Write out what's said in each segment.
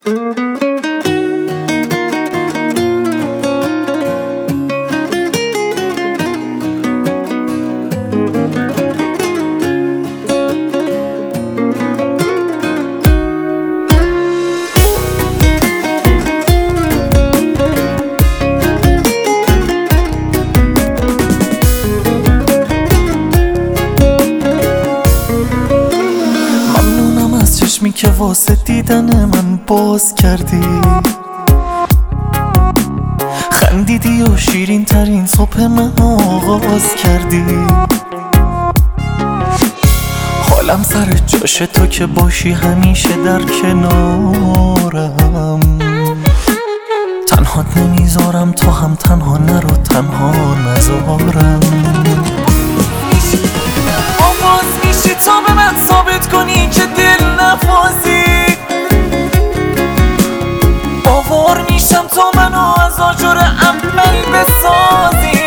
چشمی که واسه دیدن من باز کردی، خندیدی و شیرین ترین صبح من آغاز کردی. حالم سر جاش تو که باشی همیشه در کنارم. تنهات نمیذارم تو هم تنها نرو، تنها نذارم. آواز میشی تا به من ثابت کنی که دل نفازی. باور میشم تا منو از آجر عمل بسازی.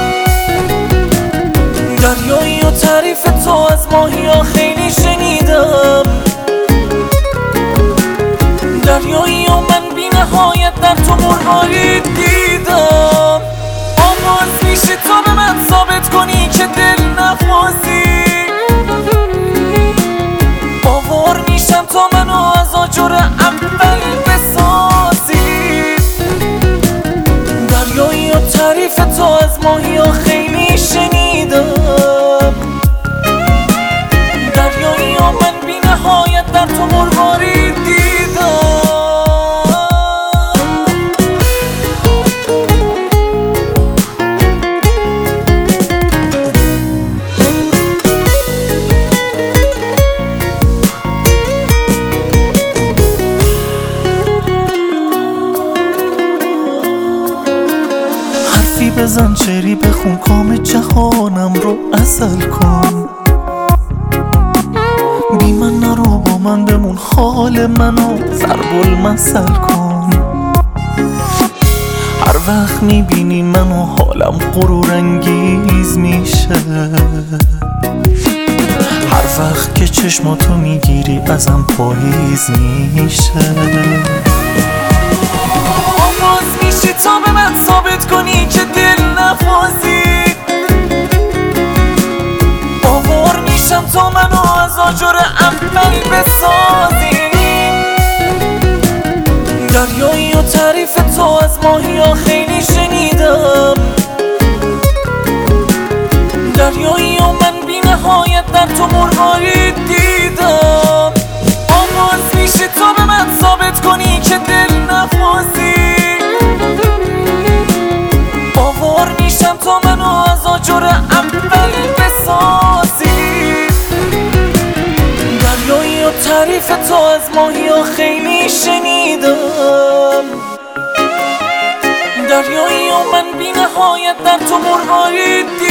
دریایی و تعریف تو از ماهی ها خیلی شنیدم. دریایی و من بی نهایت در تو مرغاری دیدم. آواز میشی تا به من ثابت کنی که دل نفازی. باور میشم تا منو از آجر اول بسازی. دریایی و تعریف تو از ماهی ها خیلی شنیدم. دریایی و من بی نهایت در تو مرغاری دیدم. بزن شعری بخون، کام جهانم رو عسل کن. بی من نرو، با من بمون، حال منو ضرب المثل کن. هر وقت میبینی منو حالم غرور انگیز میشه. هر وقت که چشماتو میگیری ازم پاییز میشه. آواز میشی تا به من ثابت کنی که دل نفازی. باور میشم تا منو از آجر اول بسازی. دریایی و تعریف تو از ماهی ها خیلی شنیدم. دریایی و من بی نهایت در تو مرغاری دیدم. آواز میشی تا به من ثابت کنی که دل نفازی. باور میشم تا منو از آجر اول بسازی. دریایی و تعریف تو از ماهی ها خیلی شنیدم. دریایی و من بی نهایت در تو مرغاری دیدم.